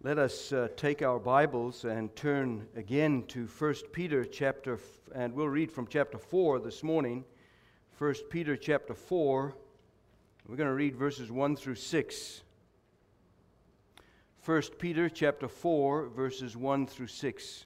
Let us take our Bibles and turn again to 1 Peter chapter, and we'll read from chapter 4 this morning. 1 Peter chapter 4, we're going to read verses 1 through 6. 1 Peter chapter 4, verses 1 through 6.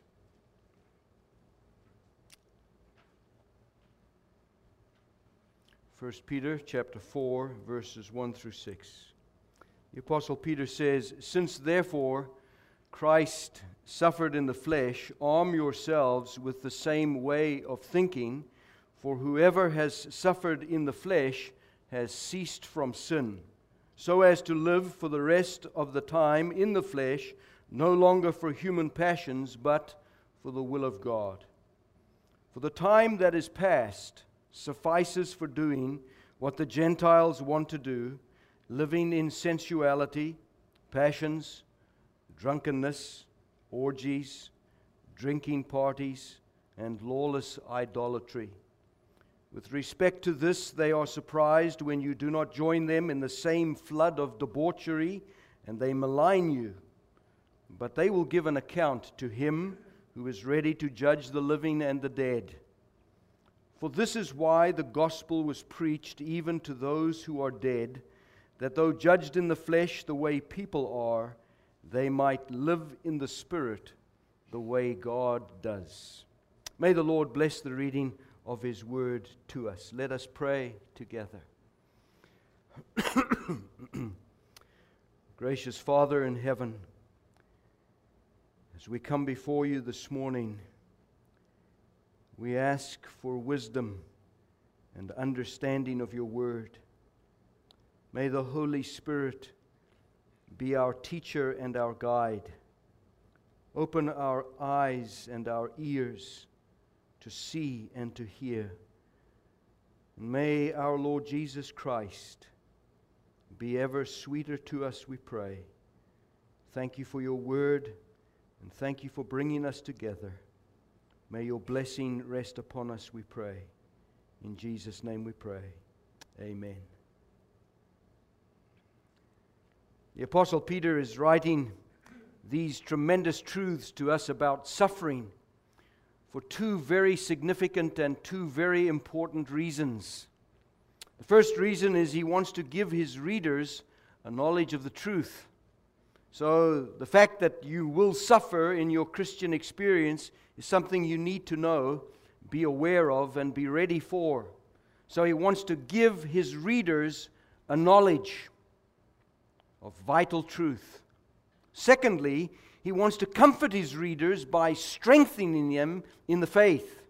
First Peter chapter 4, verses 1 through 6. The Apostle Peter says, "Since therefore Christ suffered in the flesh, arm yourselves with the same way of thinking, for whoever has suffered in the flesh has ceased from sin, so as to live for the rest of the time in the flesh, no longer for human passions, but for the will of God. For the time that is past suffices for doing what the Gentiles want to do, living in sensuality, passions, drunkenness, orgies, drinking parties, and lawless idolatry. With respect to this, they are surprised when you do not join them in the same flood of debauchery, and they malign you. But they will give an account to Him who is ready to judge the living and the dead. For this is why the gospel was preached even to those who are dead, that though judged in the flesh the way people are, they might live in the Spirit the way God does." May the Lord bless the reading of His word to us. Let us pray together. Gracious Father in heaven, as we come before you this morning, we ask for wisdom and understanding of your word. May the Holy Spirit be our teacher and our guide. Open our eyes and our ears to see and to hear. And may our Lord Jesus Christ be ever sweeter to us, we pray. Thank you for your word, and thank you for bringing us together. May your blessing rest upon us, we pray. In Jesus' name we pray. Amen. The Apostle Peter is writing these tremendous truths to us about suffering for two very significant and two very important reasons. The first reason is he wants to give his readers a knowledge of the truth. So the fact that you will suffer in your Christian experience is something you need to know, be aware of, and be ready for. So he wants to give his readers a knowledge of vital truth. Secondly, he wants to comfort his readers by strengthening them in the faith.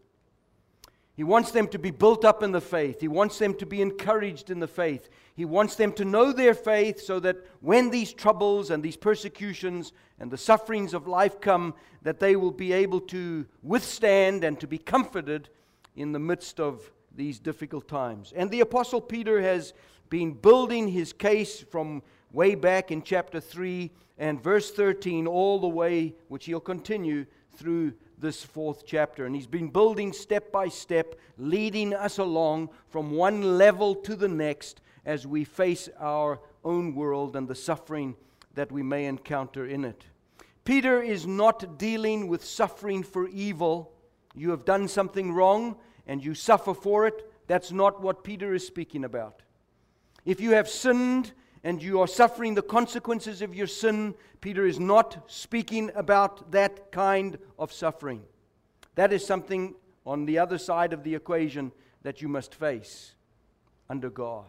He wants them to be built up in the faith. He wants them to be encouraged in the faith. He wants them to know their faith so that when these troubles and these persecutions and the sufferings of life come, that they will be able to withstand and to be comforted in the midst of these difficult times. And the Apostle Peter has been building his case from way back in chapter 3 and verse 13 all the way, which he'll continue through this fourth chapter. And he's been building step by step, leading us along from one level to the next as we face our own world and the suffering that we may encounter in it. Peter is not dealing with suffering for evil. You have done something wrong and you suffer for it. That's not what Peter is speaking about. If you have sinned and you are suffering the consequences of your sin, Peter is not speaking about that kind of suffering. That is something on the other side of the equation that you must face under God.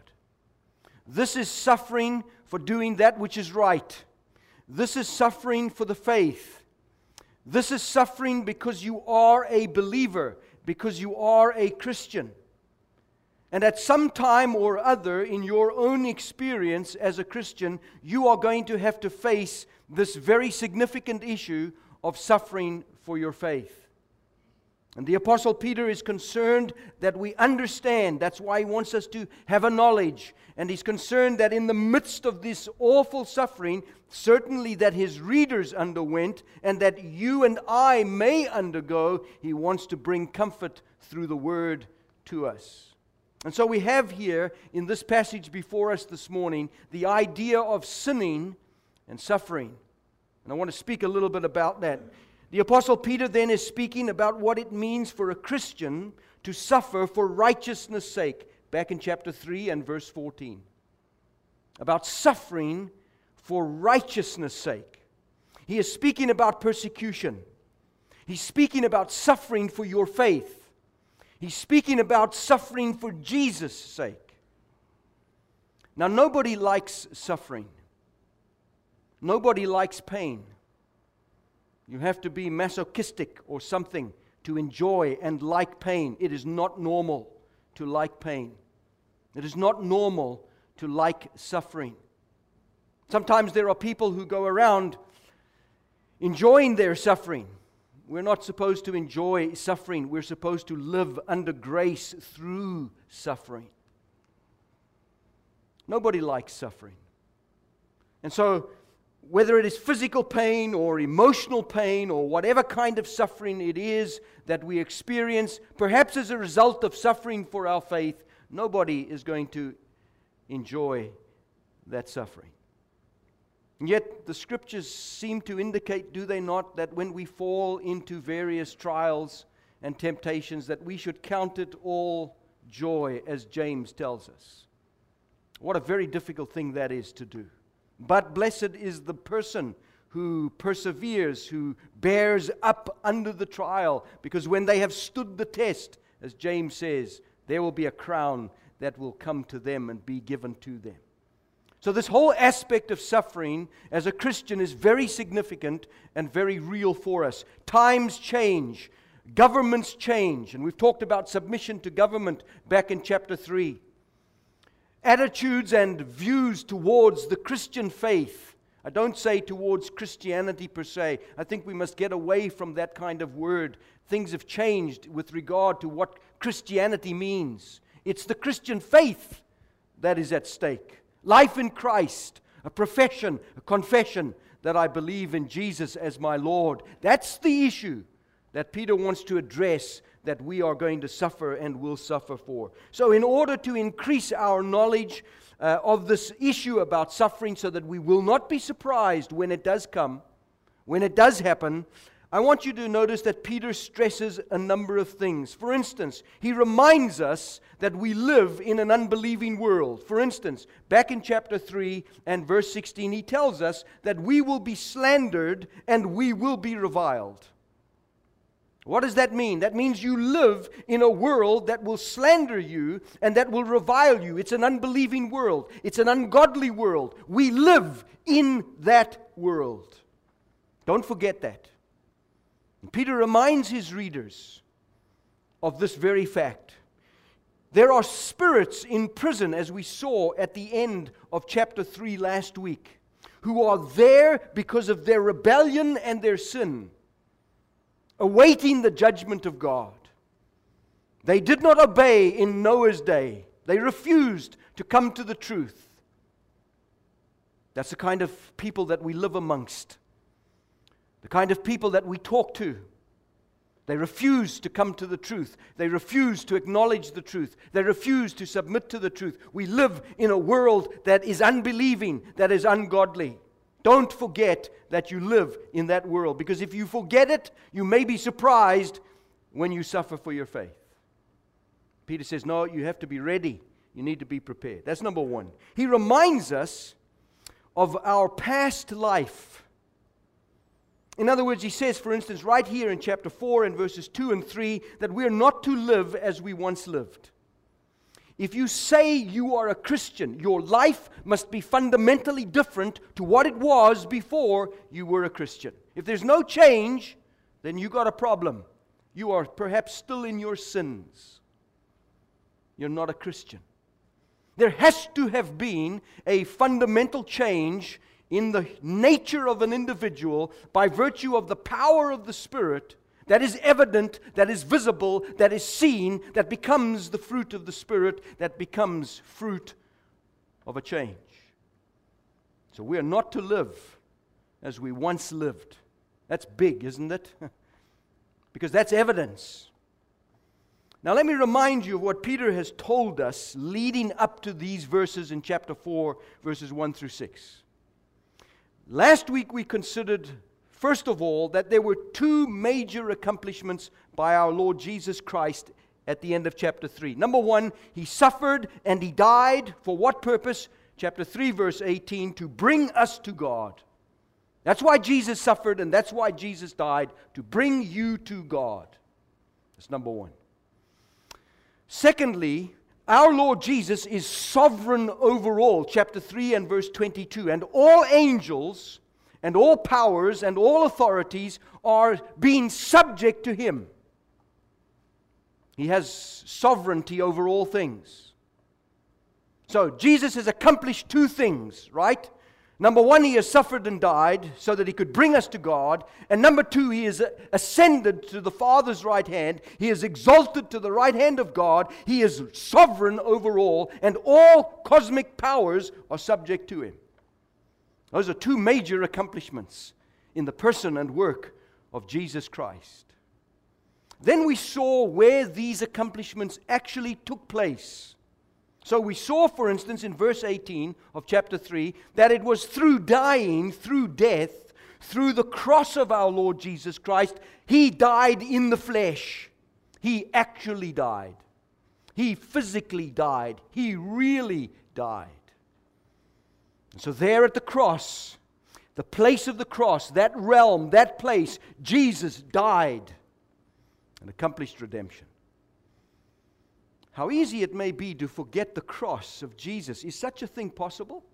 This is suffering for doing that which is right. This is suffering for the faith. This is suffering because you are a believer, because you are a Christian. And at some time or other in your own experience as a Christian, you are going to have to face this very significant issue of suffering for your faith. And the Apostle Peter is concerned that we understand. That's why he wants us to have a knowledge. And he's concerned that in the midst of this awful suffering, certainly that his readers underwent and that you and I may undergo, he wants to bring comfort through the Word to us. And so we have here in this passage before us this morning the idea of sinning and suffering. And I want to speak a little bit about that. The Apostle Peter then is speaking about what it means for a Christian to suffer for righteousness' sake, back in chapter 3 and verse 14. About suffering for righteousness' sake. He is speaking about persecution. He's speaking about suffering for your faith. He's speaking about suffering for Jesus' sake. Now, nobody likes suffering. Nobody likes pain. You have to be masochistic or something to enjoy and like pain. It is not normal to like pain. It is not normal to like suffering. Sometimes there are people who go around enjoying their suffering. We're not supposed to enjoy suffering. We're supposed to live under grace through suffering. Nobody likes suffering. And so, whether it is physical pain or emotional pain or whatever kind of suffering it is that we experience, perhaps as a result of suffering for our faith, nobody is going to enjoy that suffering. And yet, the Scriptures seem to indicate, do they not, that when we fall into various trials and temptations, that we should count it all joy, as James tells us. What a very difficult thing that is to do. But blessed is the person who perseveres, who bears up under the trial, because when they have stood the test, as James says, there will be a crown that will come to them and be given to them. So this whole aspect of suffering as a Christian is very significant and very real for us. Times change, governments change, and we've talked about submission to government back in chapter 3. Attitudes and views towards the Christian faith. I don't say towards Christianity per se. I think we must get away from that kind of word. Things have changed with regard to what Christianity means. It's the Christian faith that is at stake. Life in Christ, a profession, a confession that I believe in Jesus as my Lord. That's the issue that Peter wants to address, that we are going to suffer and will suffer for. So in order to increase our knowledge of this issue about suffering so that we will not be surprised when it does come, when it does happen, I want you to notice that Peter stresses a number of things. For instance, he reminds us that we live in an unbelieving world. For instance, back in chapter 3 and verse 16, he tells us that we will be slandered and we will be reviled. What does that mean? That means you live in a world that will slander you and that will revile you. It's an unbelieving world. It's an ungodly world. We live in that world. Don't forget that. And Peter reminds his readers of this very fact. There are spirits in prison, as we saw at the end of chapter 3 last week, who are there because of their rebellion and their sin, awaiting the judgment of God. They did not obey in Noah's day. They refused to come to the truth. That's the kind of people that we live amongst. The kind of people that we talk to. They refuse to come to the truth. They refuse to acknowledge the truth. They refuse to submit to the truth. We live in a world that is unbelieving, that is ungodly. Don't forget that you live in that world, because if you forget it, you may be surprised when you suffer for your faith. Peter says, no, you have to be ready. You need to be prepared. That's number one. He reminds us of our past life. In other words, he says, for instance, right here in chapter 4 and verses 2 and 3, that we are not to live as we once lived. If you say you are a Christian, your life must be fundamentally different to what it was before you were a Christian. If there's no change, then you got a problem. You are perhaps still in your sins. You're not a Christian. There has to have been a fundamental change in the nature of an individual by virtue of the power of the Spirit that is evident, that is visible, that is seen, that becomes the fruit of the Spirit, that becomes fruit of a change. So we are not to live as we once lived. That's big, isn't it? Because that's evidence. Now let me remind you of what Peter has told us leading up to these verses in chapter 4, verses 1 through 6. Last week we considered, first of all, that there were two major accomplishments by our Lord Jesus Christ at the end of chapter 3. Number one, He suffered and He died. For what purpose? Chapter 3, verse 18, to bring us to God. That's why Jesus suffered and that's why Jesus died, to bring you to God. That's number one. Secondly, our Lord Jesus is sovereign over all, chapter 3 and verse 22. And all angels and all powers and all authorities are being subject to Him. He has sovereignty over all things. So Jesus has accomplished two things, right? Number one, He has suffered and died so that He could bring us to God. And number two, He is ascended to the Father's right hand. He is exalted to the right hand of God. He is sovereign over all, and all cosmic powers are subject to Him. Those are two major accomplishments in the person and work of Jesus Christ. Then we saw where these accomplishments actually took place. So we saw, for instance, in verse 18 of chapter 3, that it was through dying, through death, through the cross of our Lord Jesus Christ, He died in the flesh. He actually died. He physically died. He really died. And so there at the cross, the place of the cross, that realm, that place, Jesus died and accomplished redemption. How easy it may be to forget the cross of Jesus. Is such a thing possible?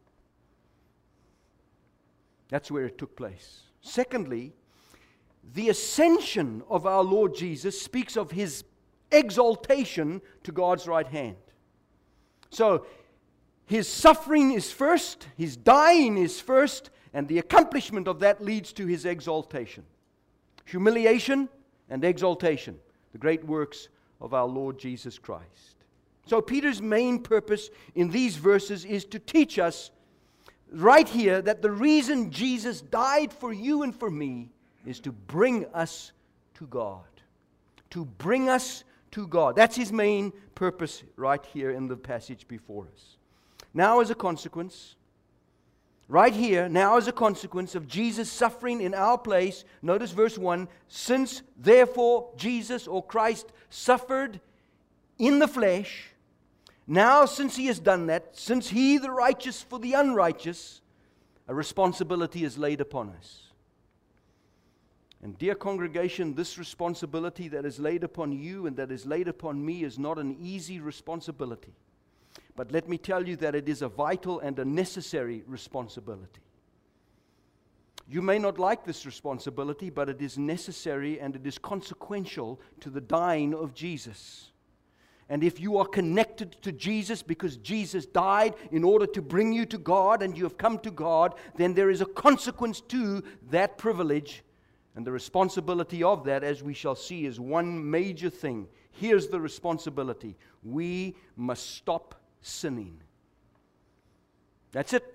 That's where it took place. Secondly, the ascension of our Lord Jesus speaks of His exaltation to God's right hand. So, His suffering is first, His dying is first, and the accomplishment of that leads to His exaltation. Humiliation and exaltation, the great works of our Lord Jesus Christ. So Peter's main purpose in these verses is to teach us right here that the reason Jesus died for you and for me is to bring us to God. To bring us to God. That's His main purpose right here in the passage before us. Now as a consequence, right here, now as a consequence of Jesus suffering in our place, notice verse 1, since therefore Jesus or Christ suffered in the flesh, now since He has done that, since He the righteous for the unrighteous, a responsibility is laid upon us. And dear congregation, this responsibility that is laid upon you and that is laid upon me is not an easy responsibility. But let me tell you that it is a vital and a necessary responsibility. You may not like this responsibility, but it is necessary and it is consequential to the dying of Jesus. And if you are connected to Jesus because Jesus died in order to bring you to God and you have come to God, then there is a consequence to that privilege. And the responsibility of that, as we shall see, is one major thing. Here's the responsibility. We must stop sinning. That's it.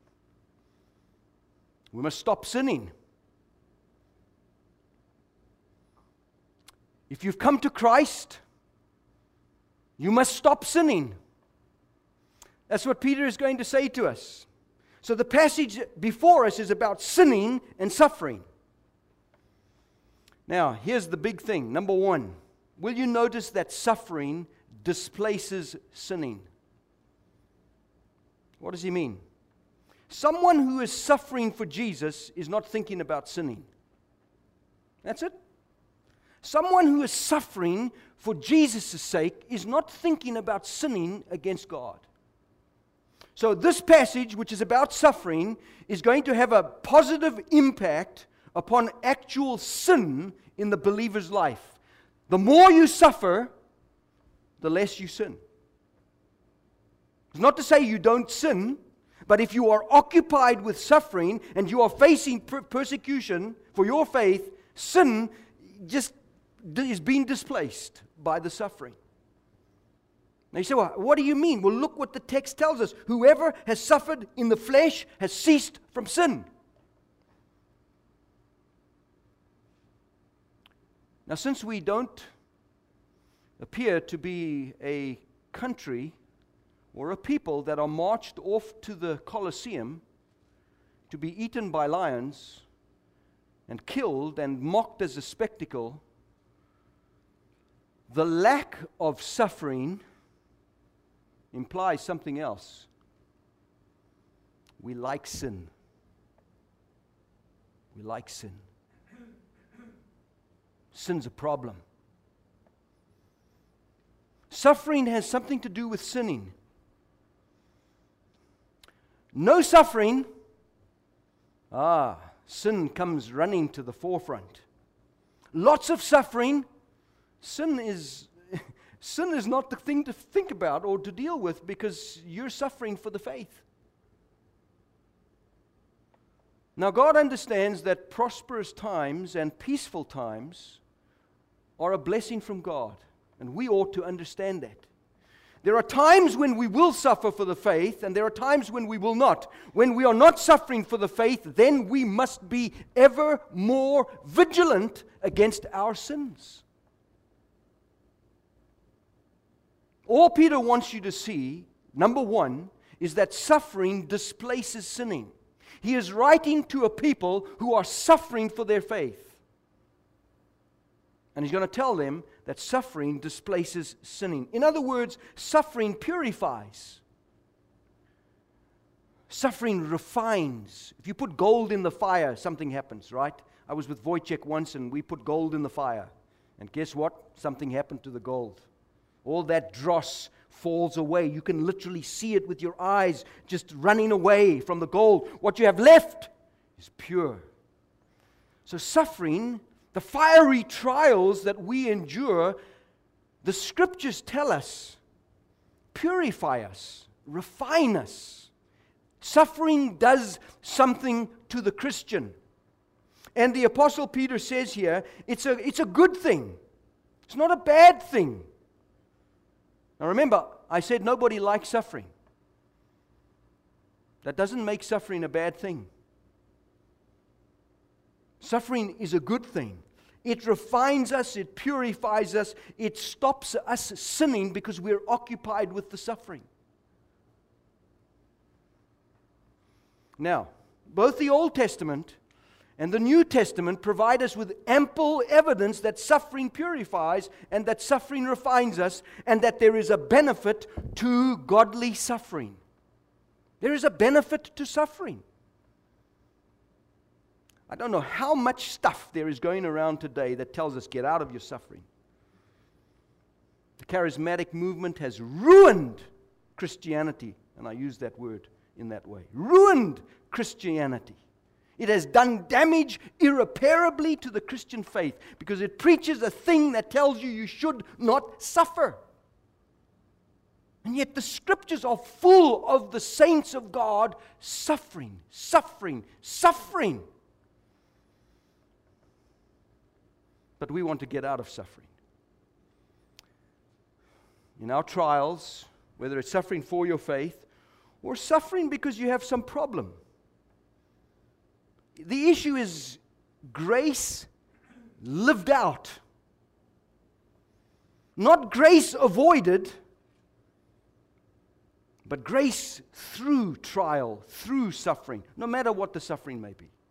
We must stop sinning. If you've come to Christ, you must stop sinning. That's what Peter is going to say to us. So the passage before us is about sinning and suffering. Now, here's the big thing. Number one, will you notice that suffering displaces sinning? What does he mean? Someone who is suffering for Jesus is not thinking about sinning. That's it. Someone who is suffering for Jesus' sake is not thinking about sinning against God. So this passage, which is about suffering, is going to have a positive impact upon actual sin in the believer's life. The more you suffer, the less you sin. It's not to say you don't sin, but if you are occupied with suffering and you are facing persecution for your faith, sin just is being displaced by the suffering. Now you say, well, what do you mean? Well, look what the text tells us. Whoever has suffered in the flesh has ceased from sin. Now, since we don't appear to be a country or a people that are marched off to the Colosseum, to be eaten by lions and killed and mocked as a spectacle, the lack of suffering implies something else. We like sin. We like sin. Sin's a problem. Suffering has something to do with sinning. No suffering, sin comes running to the forefront. Lots of suffering, sin is not the thing to think about or to deal with because you're suffering for the faith. Now, God understands that prosperous times and peaceful times are a blessing from God, and we ought to understand that. There are times when we will suffer for the faith, and there are times when we will not. When we are not suffering for the faith, then we must be ever more vigilant against our sins. All Peter wants you to see, number one, is that suffering displaces sinning. He is writing to a people who are suffering for their faith. And he's going to tell them that suffering displaces sinning. In other words, suffering purifies. Suffering refines. If you put gold in the fire, something happens, right? I was with Wojciech once and we put gold in the fire. And guess what? Something happened to the gold. All that dross falls away. You can literally see it with your eyes just running away from the gold. What you have left is pure. So suffering, the fiery trials that we endure, the Scriptures tell us, purify us, refine us. Suffering does something to the Christian. And the Apostle Peter says here, it's a good thing. It's not a bad thing. Now remember, I said nobody likes suffering. That doesn't make suffering a bad thing. Suffering is a good thing. It refines us, it purifies us, it stops us sinning because we're occupied with the suffering. Now, both the Old Testament and the New Testament provide us with ample evidence that suffering purifies and that suffering refines us and that there is a benefit to godly suffering. There is a benefit to suffering. I don't know how much stuff there is going around today that tells us get out of your suffering. The charismatic movement has ruined Christianity, and I use that word in that way. Ruined Christianity. It has done damage irreparably to the Christian faith because it preaches a thing that tells you should not suffer. And yet the Scriptures are full of the saints of God suffering, suffering, suffering. But we want to get out of suffering. In our trials, whether it's suffering for your faith or suffering because you have some problem, the issue is grace lived out. Not grace avoided, but grace through trial, through suffering, no matter what the suffering may be.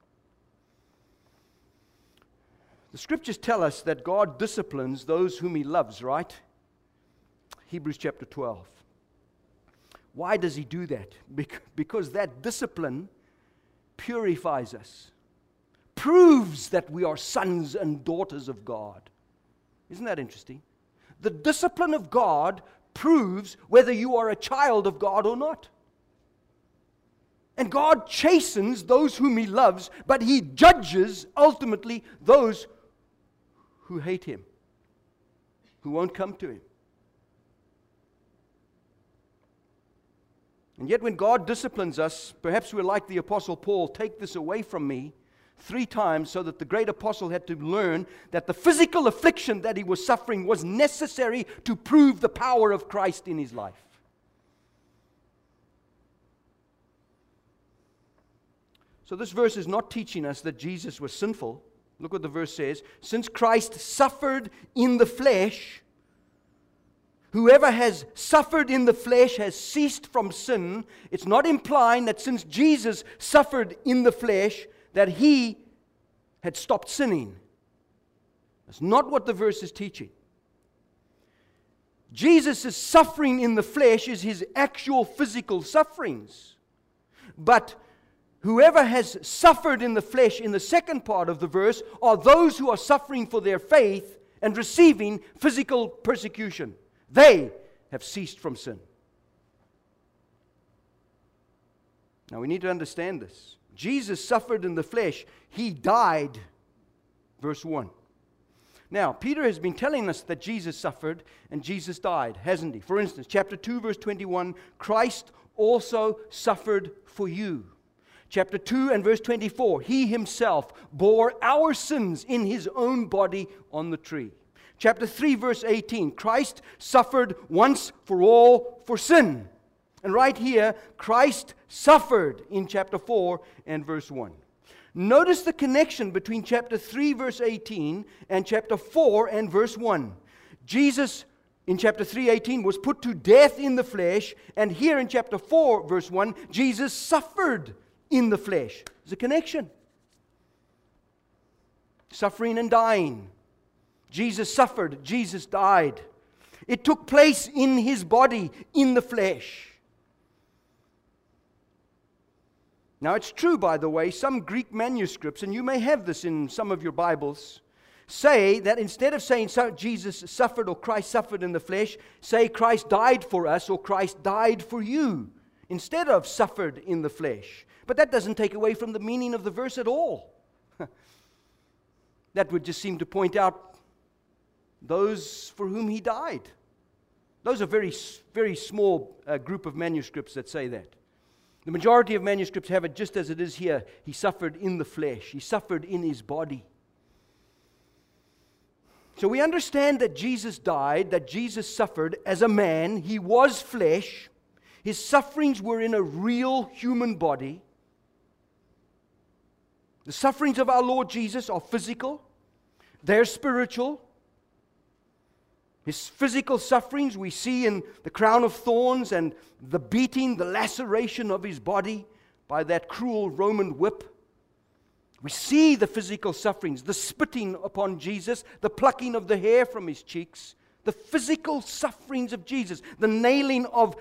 The Scriptures tell us that God disciplines those whom He loves, right? Hebrews chapter 12. Why does He do that? Because that discipline purifies us, proves that we are sons and daughters of God. Isn't that interesting? The discipline of God proves whether you are a child of God or not. And God chastens those whom He loves, but He judges ultimately those who hate Him, who won't come to Him. And yet when God disciplines us, perhaps we're like the Apostle Paul, take this away from me 3 times, so that the great apostle had to learn that the physical affliction that he was suffering was necessary to prove the power of Christ in his life. So this verse is not teaching us that Jesus was sinful. Look what the verse says. Since Christ suffered in the flesh, whoever has suffered in the flesh has ceased from sin, it's not implying that since Jesus suffered in the flesh, that he had stopped sinning. That's not what the verse is teaching. Jesus' suffering in the flesh is his actual physical sufferings. But whoever has suffered in the flesh in the second part of the verse are those who are suffering for their faith and receiving physical persecution. They have ceased from sin. Now we need to understand this. Jesus suffered in the flesh. He died. Verse 1. Now, Peter has been telling us that Jesus suffered and Jesus died, hasn't he? For instance, chapter 2, verse 21, Christ also suffered for you. Chapter 2 and verse 24, he himself bore our sins in his own body on the tree. Chapter 3, verse 18, Christ suffered once for all for sin. And right here, Christ suffered in chapter 4 and verse 1. Notice the connection between chapter 3, verse 18 and chapter 4 and verse 1. Jesus, in chapter 3:18, was put to death in the flesh, and here in chapter 4, verse 1, Jesus suffered in the flesh. There's a connection. Suffering and dying. Jesus suffered, Jesus died. It took place in his body, in the flesh. Now it's true, by the way, some Greek manuscripts, and you may have this in some of your Bibles, say that instead of saying Jesus suffered or Christ suffered in the flesh, say Christ died for us or Christ died for you, instead of suffered in the flesh. But that doesn't take away from the meaning of the verse at all. That would just seem to point out those for whom he died. Those are very, very small group of manuscripts that say that. The majority of manuscripts have it just as it is here. He suffered in the flesh. He suffered in his body. So we understand that Jesus died, that Jesus suffered as a man. He was flesh. His sufferings were in a real human body. The sufferings of our Lord Jesus are physical. They're spiritual. His physical sufferings we see in the crown of thorns and the beating, the laceration of his body by that cruel Roman whip. We see the physical sufferings, the spitting upon Jesus, the plucking of the hair from his cheeks, the physical sufferings of Jesus, the nailing of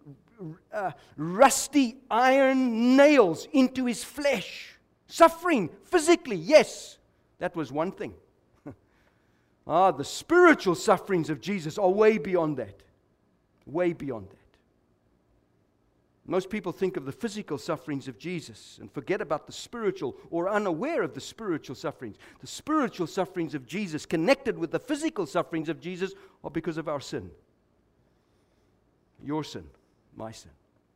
rusty iron nails into his flesh. Suffering physically, yes, that was one thing. The spiritual sufferings of Jesus are way beyond that. Way beyond that. Most people think of the physical sufferings of Jesus and forget about the spiritual, or unaware of the spiritual sufferings. The spiritual sufferings of Jesus connected with the physical sufferings of Jesus are because of our sin. Your sin, my sin.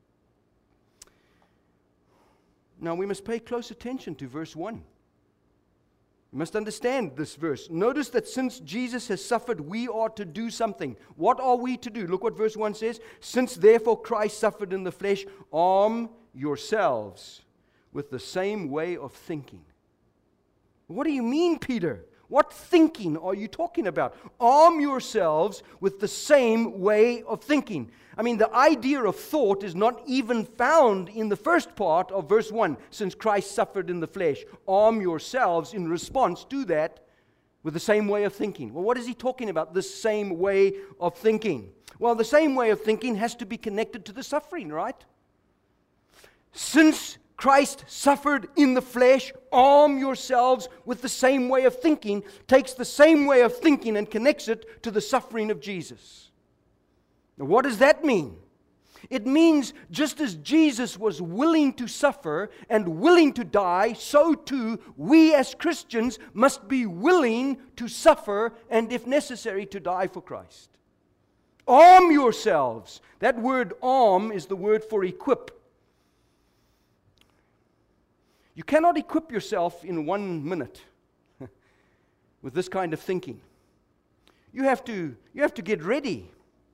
Now we must pay close attention to verse 1. You must understand this verse. Notice that since Jesus has suffered, we are to do something. What are we to do? Look what verse 1 says. Since therefore Christ suffered in the flesh, arm yourselves with the same way of thinking. What do you mean, Peter? What thinking are you talking about? Arm yourselves with the same way of thinking. I mean, the idea of thought is not even found in the first part of verse 1. Since Christ suffered in the flesh, arm yourselves in response to that with the same way of thinking. Well, what is he talking about, this same way of thinking? Well, the same way of thinking has to be connected to the suffering, right? Since Christ suffered in the flesh, arm yourselves with the same way of thinking, takes the same way of thinking and connects it to the suffering of Jesus. Now, what does that mean? It means just as Jesus was willing to suffer and willing to die, so too we as Christians must be willing to suffer and, if necessary, to die for Christ. Arm yourselves. That word arm is the word for equip. You cannot equip yourself in 1 minute with this kind of thinking. You have to get ready.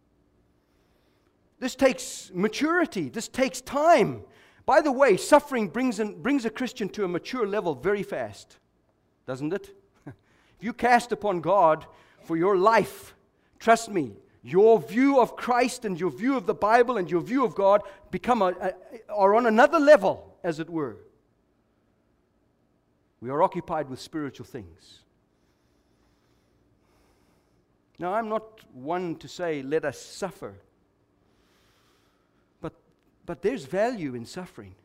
This takes maturity. This takes time. By the way, suffering brings a Christian to a mature level very fast, doesn't it? If you cast upon God for your life, trust me, your view of Christ and your view of the Bible and your view of God are on another level, as it were. We are occupied with spiritual things. Now, I'm not one to say, let us suffer. But there's value in suffering.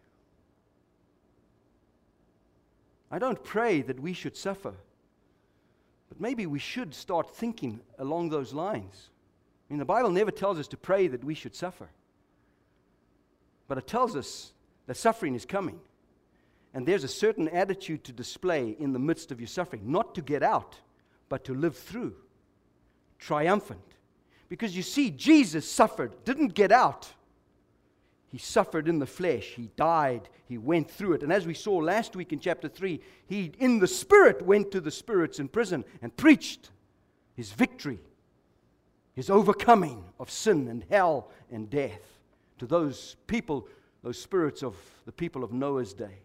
I don't pray that we should suffer. But maybe we should start thinking along those lines. I mean, the Bible never tells us to pray that we should suffer. But it tells us that suffering is coming. And there's a certain attitude to display in the midst of your suffering. Not to get out, but to live through. Triumphant. Because you see, Jesus suffered, didn't get out. He suffered in the flesh. He died. He went through it. And as we saw last week in chapter 3, he, in the Spirit, went to the spirits in prison and preached his victory, his overcoming of sin and hell and death to those people, those spirits of the people of Noah's day.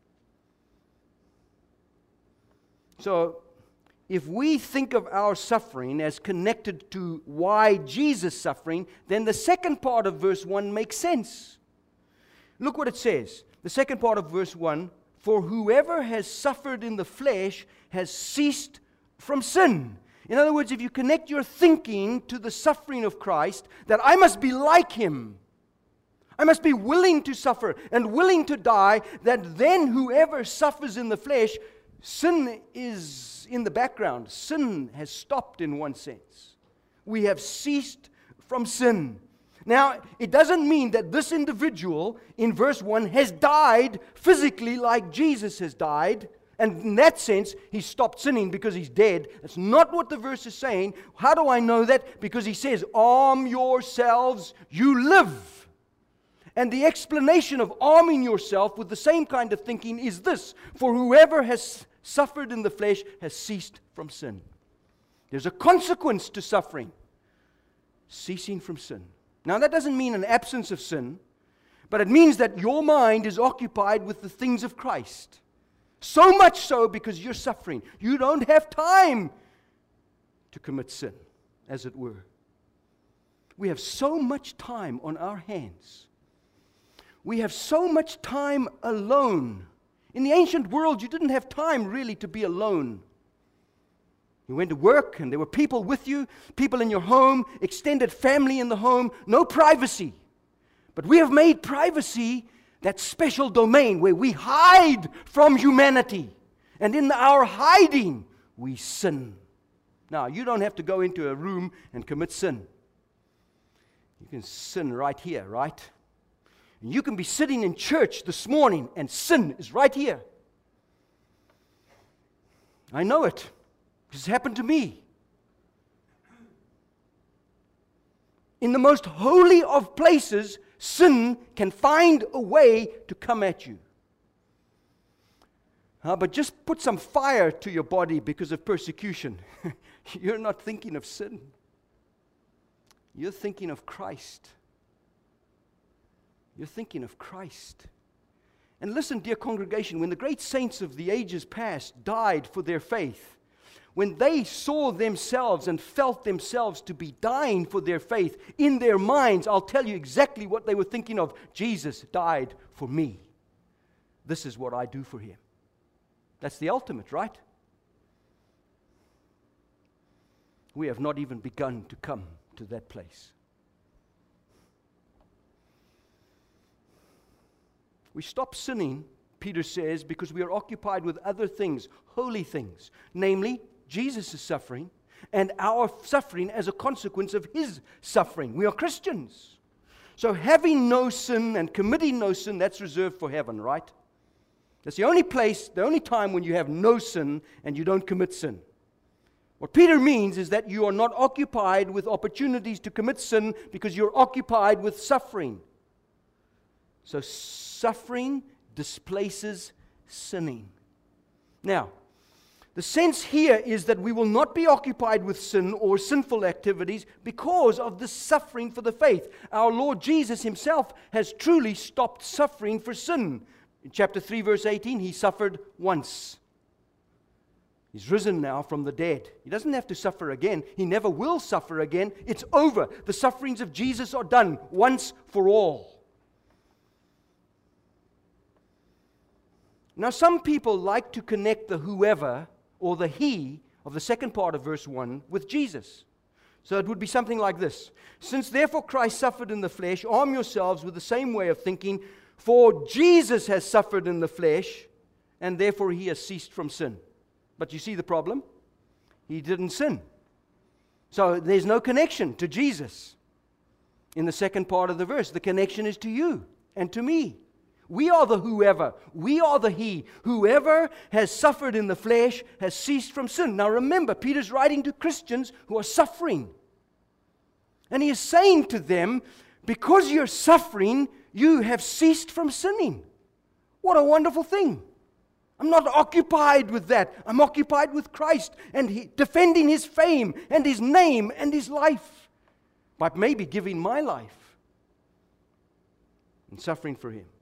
So, if we think of our suffering as connected to why Jesus is suffering, then the second part of verse 1 makes sense. Look what it says. The second part of verse 1, for whoever has suffered in the flesh has ceased from sin. In other words, if you connect your thinking to the suffering of Christ, that I must be like Him, I must be willing to suffer and willing to die, that then whoever suffers in the flesh, sin is in the background. Sin has stopped in one sense. We have ceased from sin. Now, it doesn't mean that this individual in verse 1 has died physically like Jesus has died, and in that sense, he stopped sinning because he's dead. That's not what the verse is saying. How do I know that? Because he says, arm yourselves, you live. And the explanation of arming yourself with the same kind of thinking is this: for whoever has suffered in the flesh has ceased from sin. There's a consequence to suffering. Ceasing from sin. Now that doesn't mean an absence of sin, but it means that your mind is occupied with the things of Christ. So much so because you're suffering. You don't have time to commit sin, as it were. We have so much time on our hands. We have so much time alone. In the ancient world, you didn't have time really to be alone. You went to work and there were people with you, people in your home, extended family in the home, no privacy. But we have made privacy that special domain where we hide from humanity. And in our hiding, we sin. Now, you don't have to go into a room and commit sin. You can sin right here, right? And you can be sitting in church this morning and sin is right here. I know it. This happened to me. In the most holy of places, sin can find a way to come at you. But just put some fire to your body because of persecution. You're not thinking of sin. You're thinking of Christ. You're thinking of Christ. And listen, dear congregation, when the great saints of the ages past died for their faith, when they saw themselves and felt themselves to be dying for their faith, in their minds, I'll tell you exactly what they were thinking of. Jesus died for me. This is what I do for Him. That's the ultimate, right? We have not even begun to come to that place. We stop sinning, Peter says, because we are occupied with other things, holy things, namely Jesus' suffering and our suffering as a consequence of His suffering. We are Christians. So having no sin and committing no sin, that's reserved for heaven, right? That's the only place, the only time when you have no sin and you don't commit sin. What Peter means is that you are not occupied with opportunities to commit sin because you're occupied with suffering. So suffering displaces sinning. Now, the sense here is that we will not be occupied with sin or sinful activities because of the suffering for the faith. Our Lord Jesus Himself has truly stopped suffering for sin. In chapter 3, verse 18, He suffered once. He's risen now from the dead. He doesn't have to suffer again. He never will suffer again. It's over. The sufferings of Jesus are done once for all. Now, some people like to connect the whoever or the he of the second part of verse 1 with Jesus. So it would be something like this. Since therefore Christ suffered in the flesh, arm yourselves with the same way of thinking, for Jesus has suffered in the flesh, and therefore he has ceased from sin. But you see the problem? He didn't sin. So there's no connection to Jesus in the second part of the verse. The connection is to you and to me. We are the whoever. We are the he. Whoever has suffered in the flesh has ceased from sin. Now remember, Peter's writing to Christians who are suffering. And he is saying to them, because you're suffering, you have ceased from sinning. What a wonderful thing. I'm not occupied with that. I'm occupied with Christ and defending His fame and His name and His life. But maybe giving my life and suffering for Him.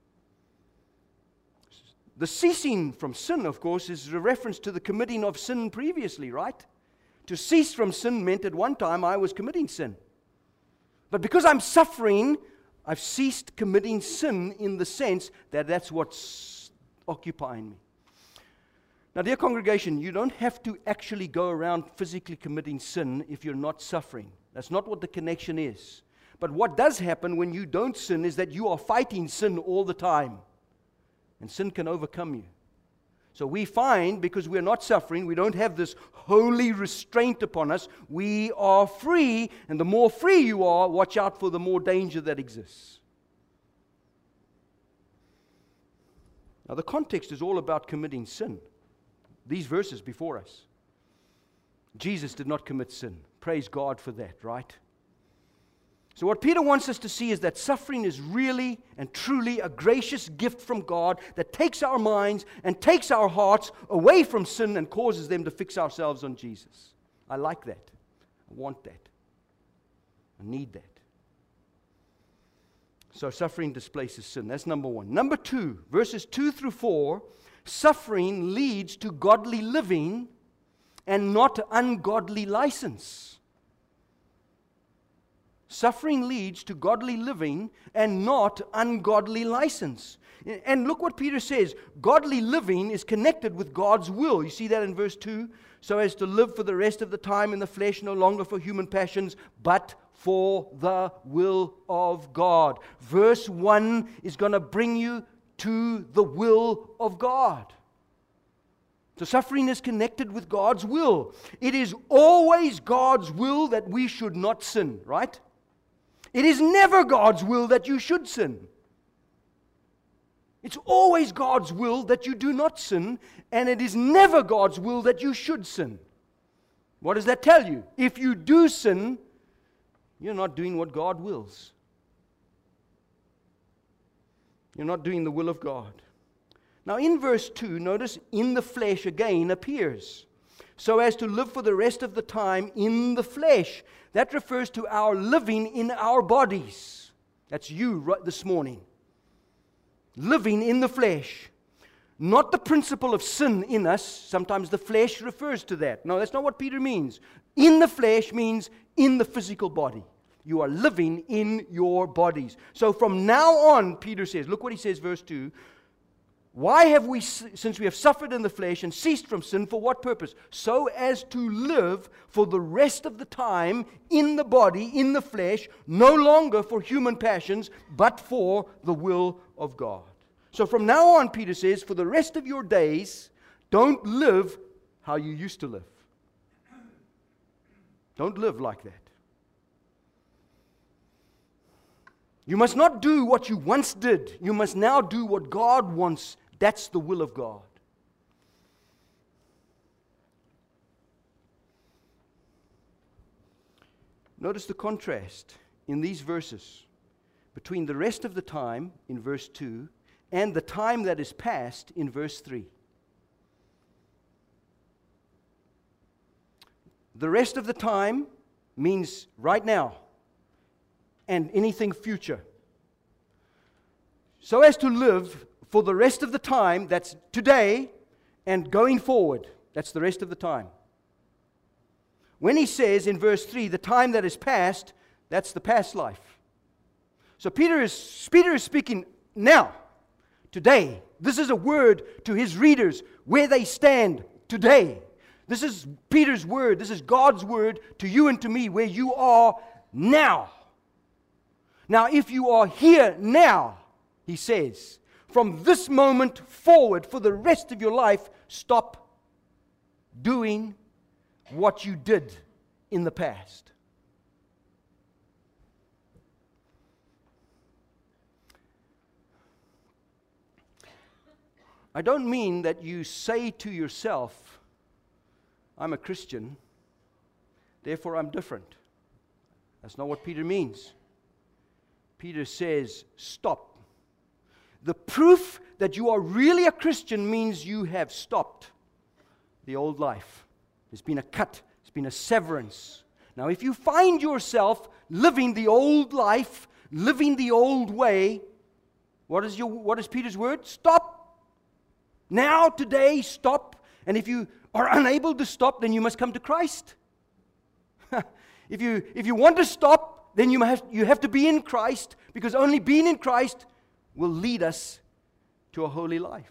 The ceasing from sin, of course, is a reference to the committing of sin previously, right? To cease from sin meant at one time I was committing sin. But because I'm suffering, I've ceased committing sin in the sense that that's what's occupying me. Now, dear congregation, you don't have to actually go around physically committing sin if you're not suffering. That's not what the connection is. But what does happen when you don't sin is that you are fighting sin all the time. And sin can overcome you. So we find, because we're not suffering, we don't have this holy restraint upon us, we are free, and the more free you are, watch out for the more danger that exists. Now the context is all about committing sin. These verses before us. Jesus did not commit sin. Praise God for that, right? So what Peter wants us to see is that suffering is really and truly a gracious gift from God that takes our minds and takes our hearts away from sin and causes them to fix ourselves on Jesus. I like that. I want that. I need that. So suffering displaces sin. That's number one. Number two, verses 2 through 4, suffering leads to godly living and not ungodly license. Suffering leads to godly living and not ungodly license. And look what Peter says. Godly living is connected with God's will. You see that in verse 2? So as to live for the rest of the time in the flesh, no longer for human passions, but for the will of God. Verse 1 is going to bring you to the will of God. So suffering is connected with God's will. It is always God's will that we should not sin, right? It is never God's will that you should sin. It's always God's will that you do not sin, and it is never God's will that you should sin. What does that tell you? If you do sin, you're not doing what God wills. You're not doing the will of God. Now in verse 2, notice in the flesh again appears. So as to live for the rest of the time in the flesh. That refers to our living in our bodies. That's you right this morning. Living in the flesh. Not the principle of sin in us. Sometimes the flesh refers to that. No, that's not what Peter means. In the flesh means in the physical body. You are living in your bodies. So from now on, Peter says, look what he says, verse 2. Why have we, since we have suffered in the flesh and ceased from sin, for what purpose? So as to live for the rest of the time in the body, in the flesh, no longer for human passions, but for the will of God. So from now on, Peter says, for the rest of your days, don't live how you used to live. Don't live like that. You must not do what you once did. You must now do what God wants. That's the will of God. Notice the contrast in these verses between the rest of the time in verse 2 and the time that is past in verse 3. The rest of the time means right now and anything future. So as to live for the rest of the time, that's today and going forward. That's the rest of the time. When he says in verse 3, the time that is past, that's the past life. So Peter is speaking now, today. This is a word to his readers where they stand today. This is Peter's word. This is God's word to you and to me where you are now. Now, if you are here now, he says, from this moment forward for the rest of your life, stop doing what you did in the past. I don't mean that you say to yourself, I'm a Christian, therefore I'm different. That's not what Peter means. Peter says, stop. The proof that you are really a Christian means you have stopped the old life. There's been a cut. There's been a severance. Now, if you find yourself living the old life, living the old way, what is Peter's word? Stop. Now, today, stop. And if you are unable to stop, then you must come to Christ. If you want to stop, then you have to be in Christ, because only being in Christ will lead us to a holy life.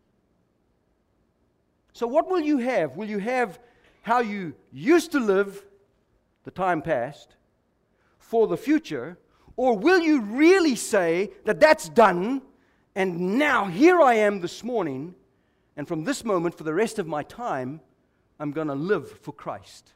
So what will you have? Will you have how you used to live, the time past, for the future? Or will you really say that that's done, and now here I am this morning, and from this moment for the rest of my time, I'm going to live for Christ?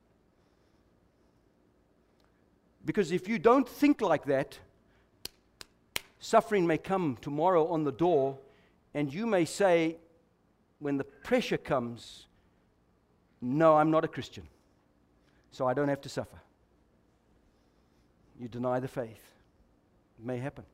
Because if you don't think like that, suffering may come tomorrow on the door, and you may say, when the pressure comes, no, I'm not a Christian, so I don't have to suffer. You deny the faith. It may happen.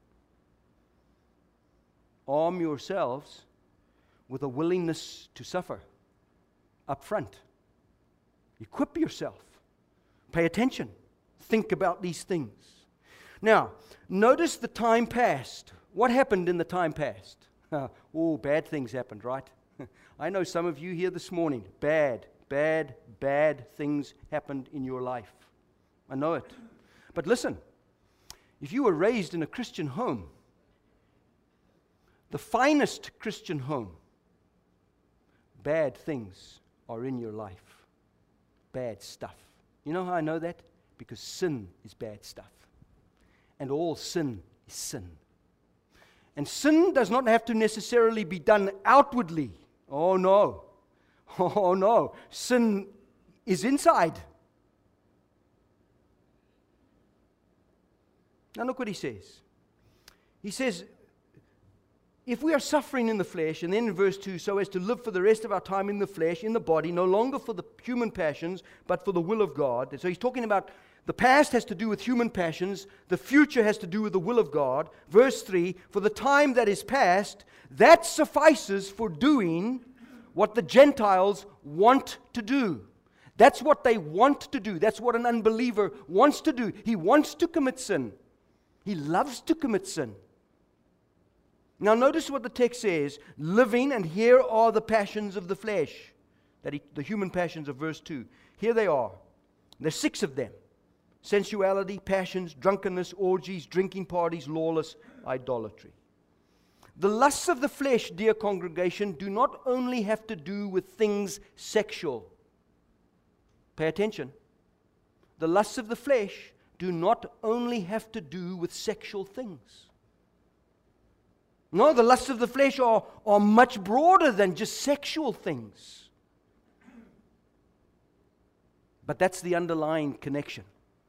Arm yourselves with a willingness to suffer up front. Equip yourself. Pay attention. Think about these things. Now, notice the time past. What happened in the time past? Oh, bad things happened, right? I know some of you here this morning, bad things happened in your life. I know it. But listen, if you were raised in a Christian home, the finest Christian home, bad things are in your life. Bad stuff. You know how I know that? Because sin is bad stuff. And all sin is sin. And sin does not have to necessarily be done outwardly. Oh no. Oh no. Sin is inside. Now look what he says. He says, if we are suffering in the flesh, and then in verse 2, so as to live for the rest of our time in the flesh, in the body, no longer for the human passions, but for the will of God. And so he's talking about the past has to do with human passions, the future has to do with the will of God. Verse 3, for the time that is past, that suffices for doing what the Gentiles want to do. That's what they want to do. That's what an unbeliever wants to do. He wants to commit sin. He loves to commit sin. Now notice what the text says, living, and here are the passions of the flesh, the human passions of verse 2. Here they are. There's 6 of them. Sensuality, passions, drunkenness, orgies, drinking parties, lawless, idolatry. The lusts of the flesh, dear congregation, do not only have to do with things sexual. Pay attention. The lusts of the flesh do not only have to do with sexual things. No, the lusts of the flesh are much broader than just sexual things. But that's the underlying connection.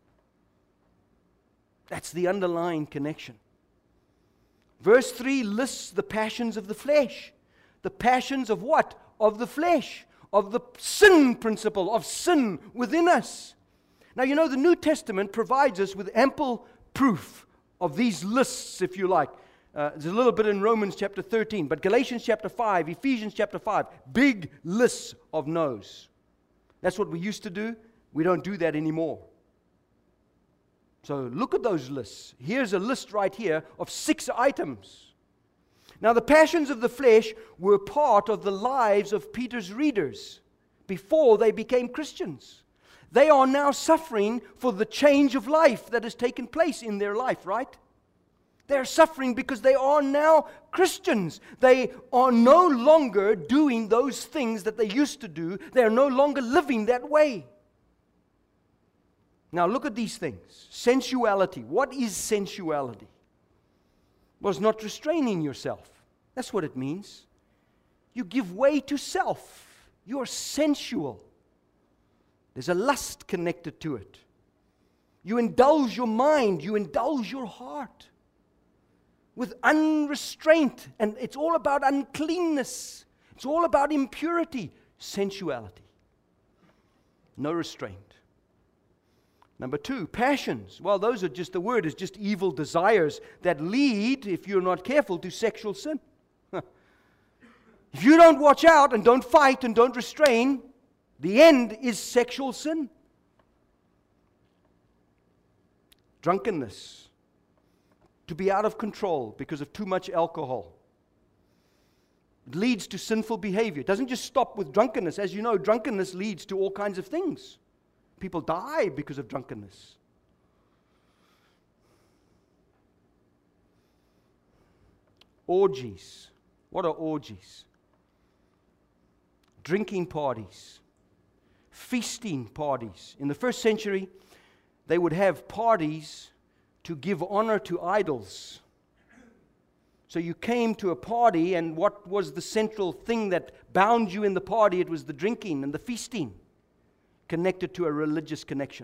That's the underlying connection. Verse 3 lists the passions of the flesh. The passions of what? Of the flesh. Of the sin principle, of sin within us. Now, you know, the New Testament provides us with ample proof of these lists, if you like. There's a little bit in Romans chapter 13, but Galatians chapter 5, Ephesians chapter 5, big lists of no's. That's what we used to do. We don't do that anymore. So look at those lists. Here's a list right here of 6 items. Now the passions of the flesh were part of the lives of Peter's readers. before they became Christians. They are now suffering for the change of life that has taken place in their life, right? They're suffering because they are now Christians. They are no longer doing those things that they used to do. They are no longer living that way. Now look at these things. Sensuality. What is sensuality? Well, it's not restraining yourself. That's what it means. You give way to self. You're sensual. There's a lust connected to it. You indulge your mind. You indulge your heart with unrestraint. And it's all about uncleanness. It's all about impurity. Sensuality. No restraint. Number 2, passions. Well, those are just, the word is just evil desires that lead, if you're not careful, to sexual sin. If you don't watch out and don't fight and don't restrain, the end is sexual sin. Drunkenness. To be out of control because of too much alcohol. It leads to sinful behavior. It doesn't just stop with drunkenness. As you know, drunkenness leads to all kinds of things. People die because of drunkenness. Orgies. What are orgies? Drinking parties. Feasting parties. In the first century, they would have parties to give honor to idols. So you came to a party, and what was the central thing that bound you in the party? It was the drinking and the feasting, connected to a religious connection.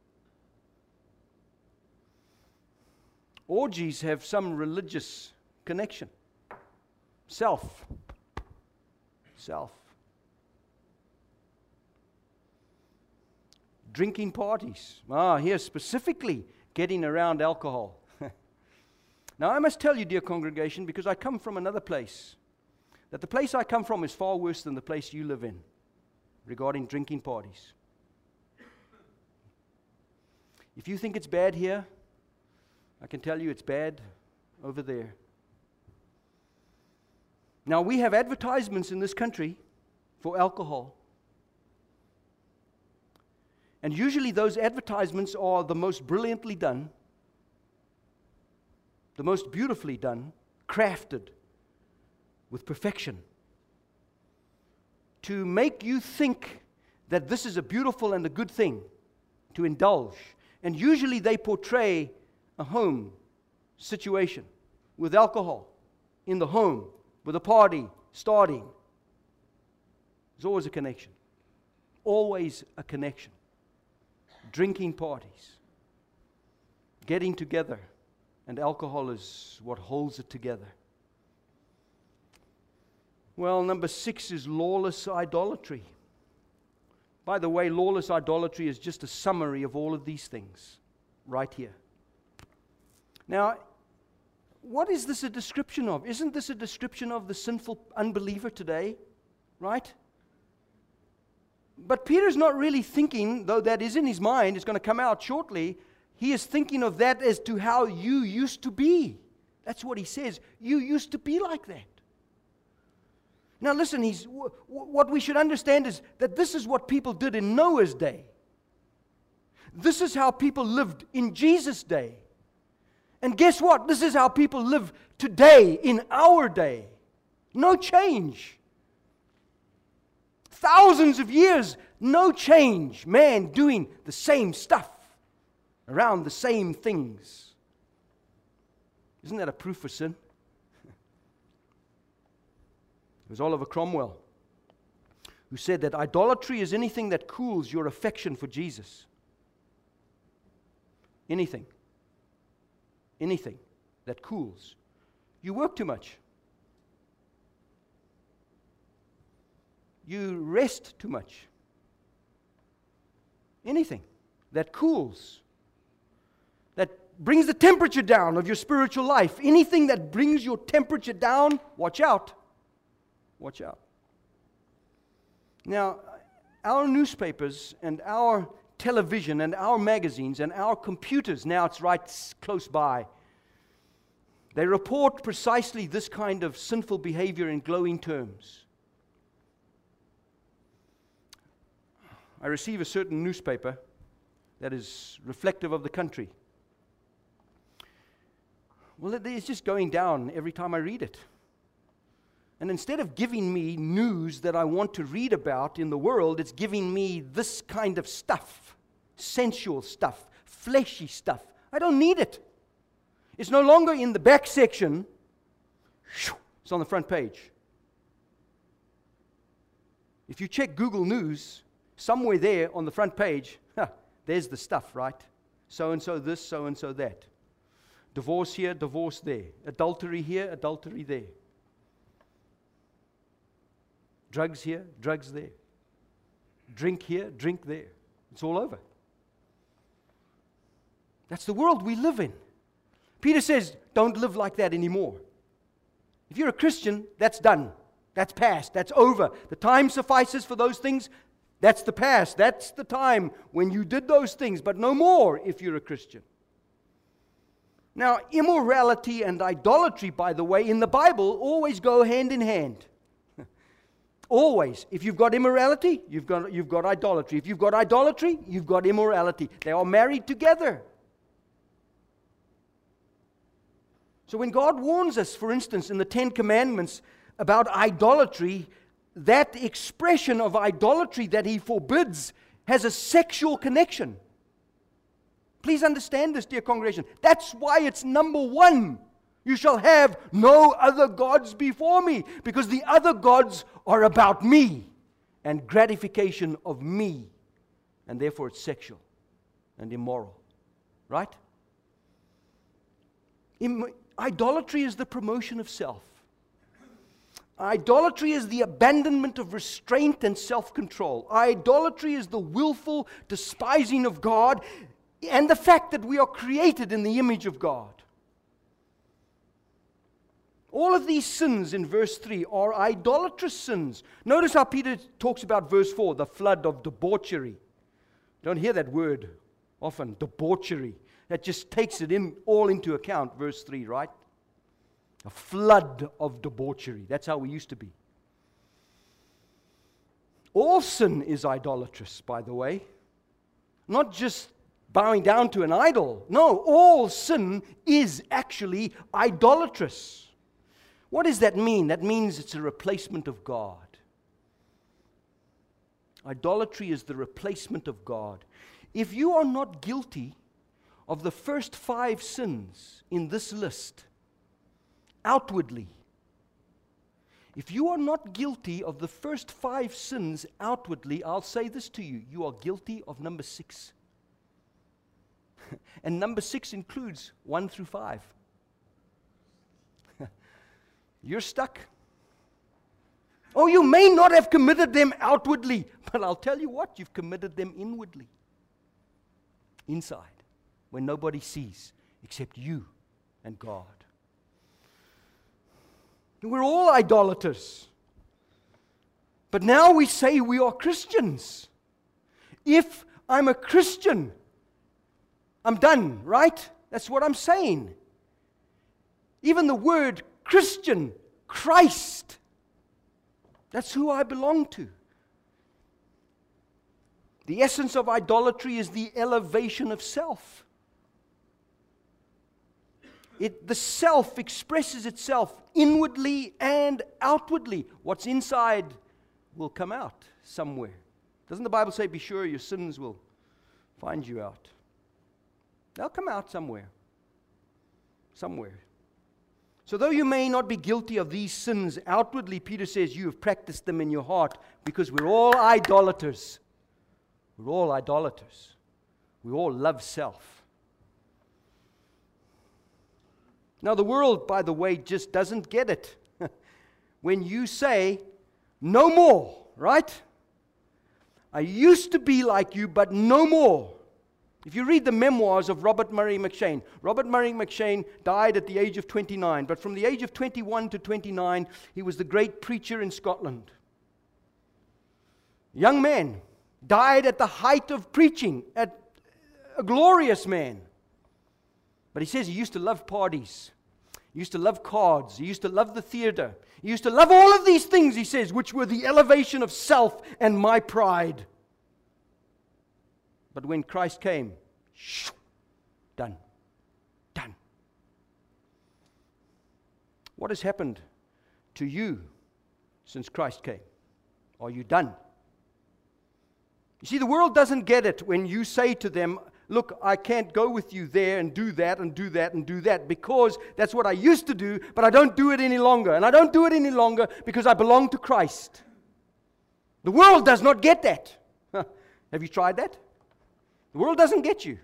Orgies have some religious connection. Self. Drinking parties. Here specifically, getting around alcohol. Now I must tell you, dear congregation, because I come from another place, that the place I come from is far worse than the place you live in regarding drinking parties. If you think it's bad here, I can tell you it's bad over there. Now, we have advertisements in this country for alcohol. And usually those advertisements are the most brilliantly done, the most beautifully done, crafted with perfection, to make you think that this is a beautiful and a good thing to indulge. And usually they portray a home situation with alcohol in the home, with a party starting. There's always a connection. Always a connection. Drinking parties. Getting together. And alcohol is what holds it together. Well, number 6 is lawless idolatry. By the way, lawless idolatry is just a summary of all of these things right here. Now, what is this a description of? Isn't this a description of the sinful unbeliever today? Right? But Peter's not really thinking, though that is in his mind, it's going to come out shortly. He is thinking of that as to how you used to be. That's what he says. You used to be like that. Now listen, what we should understand is that this is what people did in Noah's day. This is how people lived in Jesus' day. And guess what? This is how people live today, in our day. No change. Thousands of years, no change. Man doing the same stuff, around the same things. Isn't that a proof for sin? It was Oliver Cromwell who said that idolatry is anything that cools your affection for Jesus. Anything that cools. You work too much. You rest too much. Anything that cools, that brings the temperature down of your spiritual life. Anything that brings your temperature down, watch out. Watch out. Now, our newspapers and our television and our magazines and our computers, now it's right close by, they report precisely this kind of sinful behavior in glowing terms. I receive a certain newspaper that is reflective of the country. Well, it's just going down every time I read it. And instead of giving me news that I want to read about in the world, it's giving me this kind of stuff, sensual stuff, fleshy stuff. I don't need it. It's no longer in the back section. It's on the front page. If you check Google News, somewhere there on the front page, there's the stuff, right? So-and-so this, so-and-so that. Divorce here, divorce there. Adultery here, adultery there. Drugs here, drugs there. Drink here, drink there. It's all over. That's the world we live in. Peter says, don't live like that anymore. If you're a Christian, that's done. That's past. That's over. The time suffices for those things. That's the past. That's the time when you did those things, but no more if you're a Christian. Now, immorality and idolatry, by the way, in the Bible always go hand in hand. Always. If you've got immorality, you've got idolatry. If you've got idolatry, you've got immorality. They are married together. So when God warns us, for instance, in the Ten Commandments about idolatry, that expression of idolatry that He forbids has a sexual connection. Please understand this, dear congregation. That's why it's number one. You shall have no other gods before me, because the other gods are about me and gratification of me, and therefore it's sexual and immoral. Right? Idolatry is the promotion of self. Idolatry is the abandonment of restraint and self-control. Idolatry is the willful despising of God and the fact that we are created in the image of God. All of these sins in verse 3 are idolatrous sins. Notice how Peter talks about verse 4, the flood of debauchery. Don't hear that word often, debauchery. That just takes it all into account, verse 3, right? A flood of debauchery. That's how we used to be. All sin is idolatrous, by the way. Not just bowing down to an idol. No, all sin is actually idolatrous. What does that mean? That means it's a replacement of God. Idolatry is the replacement of God. If you are not guilty of the first 5 sins in this list, outwardly, if you are not guilty of the first 5 sins outwardly, I'll say this to you, you are guilty of number 6. And number 6 includes 1 through 5. You're stuck. Oh, you may not have committed them outwardly, but I'll tell you what, you've committed them inwardly. Inside, when nobody sees except you and God. We're all idolaters. But now we say we are Christians. If I'm a Christian, I'm done, right? That's what I'm saying. Even the word Christian, Christ, that's who I belong to. The essence of idolatry is the elevation of self. The self expresses itself inwardly and outwardly. What's inside will come out somewhere. Doesn't the Bible say, be sure your sins will find you out? They'll come out somewhere. Somewhere. So though you may not be guilty of these sins outwardly, Peter says you have practiced them in your heart, because we're all idolaters. We're all idolaters. We all love self. Now the world, by the way, just doesn't get it. When you say, no more, right? I used to be like you, but no more. If you read the memoirs of Robert Murray M'Cheyne, Robert Murray M'Cheyne died at the age of 29, but from the age of 21 to 29, he was the great preacher in Scotland. Young man, died at the height of preaching, a glorious man. But he says he used to love parties. He used to love cards. He used to love the theater. He used to love all of these things, he says, which were the elevation of self and my pride. But when Christ came, done. Done. What has happened to you since Christ came? Are you done? You see, the world doesn't get it when you say to them, look, I can't go with you there and do that and do that and do that because that's what I used to do, but I don't do it any longer. And I don't do it any longer because I belong to Christ. The world does not get that. Have you tried that? The world doesn't get you.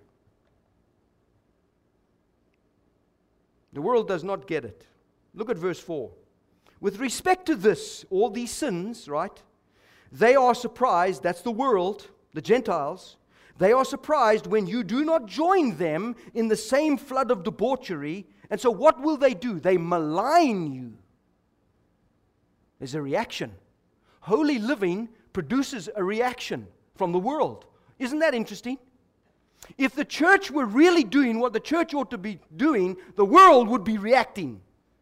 The world does not get it. Look at verse 4. With respect to this, all these sins, right? They are surprised, that's the world, the Gentiles. They are surprised when you do not join them in the same flood of debauchery. And so what will they do? They malign you. There's a reaction. Holy living produces a reaction from the world. Isn't that interesting? If the church were really doing what the church ought to be doing, the world would be reacting.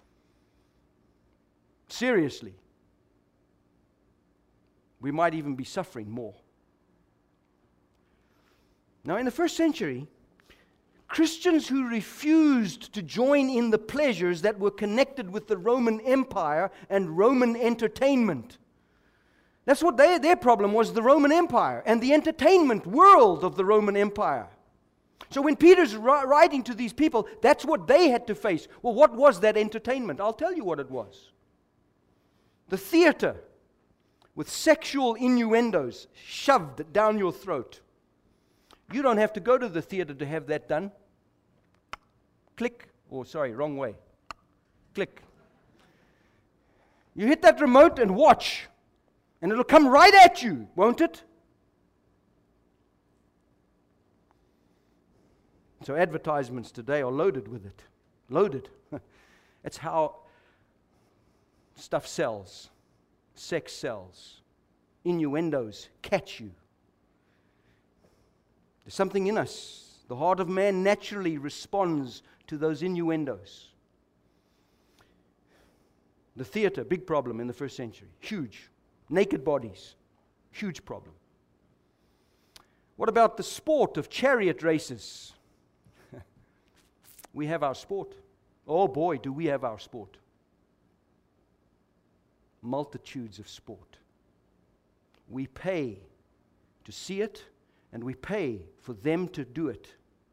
Seriously. We might even be suffering more. Now, in the first century, Christians who refused to join in the pleasures that were connected with the Roman Empire and Roman entertainment. That's what their problem was, the Roman Empire and the entertainment world of the Roman Empire. So when Peter's writing to these people, that's what they had to face. Well, what was that entertainment? I'll tell you what it was. The theater with sexual innuendos shoved down your throat. You don't have to go to the theater to have that done. Click. Oh, sorry, wrong way. Click. You hit that remote and watch. And it'll come right at you, won't it? So advertisements today are loaded with it. Loaded. It's how stuff sells. Sex sells. Innuendos catch you. There's something in us. The heart of man naturally responds to those innuendos. The theater, big problem in the first century. Huge. Naked bodies. Huge problem. What about the sport of chariot races? We have our sport. Oh boy, do we have our sport. Multitudes of sport. We pay to see it, and we pay for them to do it.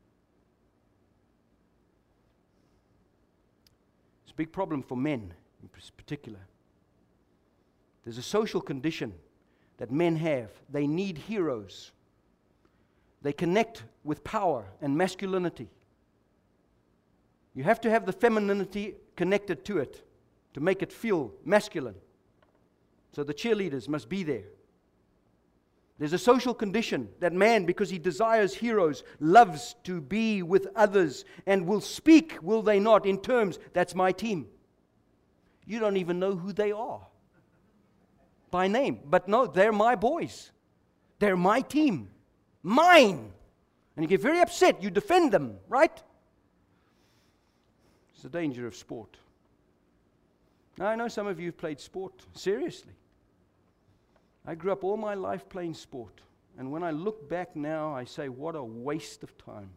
It's a big problem for men in particular. There's a social condition that men have. They need heroes. They connect with power and masculinity. You have to have the femininity connected to it to make it feel masculine. So the cheerleaders must be there. There's a social condition that man, because he desires heroes, loves to be with others and will speak, will they not, in terms, that's my team. You don't even know who they are by name. But no, they're my boys. They're my team. Mine. And you get very upset. You defend them, right? It's the danger of sport. Now, I know some of you have played sport. Seriously. I grew up all my life playing sport. And when I look back now, I say, what a waste of time.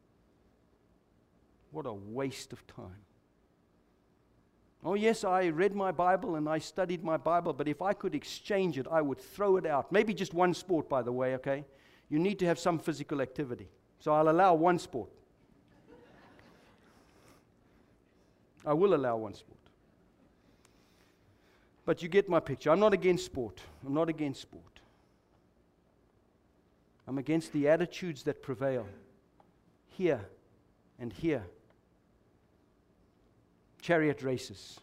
What a waste of time. Oh yes, I read my Bible and I studied my Bible, but if I could exchange it, I would throw it out. Maybe just one sport, by the way, okay? You need to have some physical activity. So I'll allow one sport. I will allow one sport. But you get my picture. I'm not against sport. I'm not against sport. I'm against the attitudes that prevail here and here. Chariot races.